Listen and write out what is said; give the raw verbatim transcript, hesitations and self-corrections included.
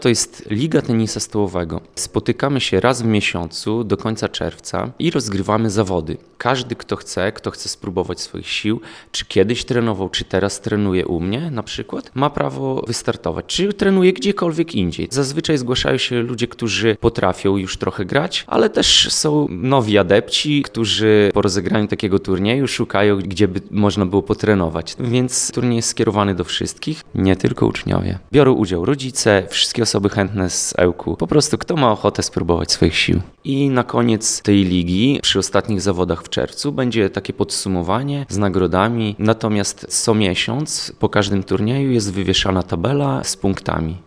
To jest Liga Tenisa Stołowego. Spotykamy się raz w miesiącu do końca czerwca i rozgrywamy zawody. Każdy, kto chce, kto chce spróbować swoich sił, czy kiedyś trenował, czy teraz trenuje u mnie na przykład, ma prawo wystartować, czy trenuje gdziekolwiek indziej. Zazwyczaj zgłaszają się ludzie, którzy potrafią już trochę grać, ale też są nowi adepci, którzy po rozegraniu takiego turnieju szukają, gdzie by można było potrenować. Więc turniej jest skierowany do wszystkich, nie tylko uczniowie. Biorą udział rodzice, wszystkie osoby chętne z Ełku. Po prostu kto ma ochotę spróbować swoich sił. I na koniec tej ligi, przy ostatnich zawodach w czerwcu, będzie takie podsumowanie z nagrodami. Natomiast co miesiąc po każdym turnieju jest wywieszana tabela z punktami.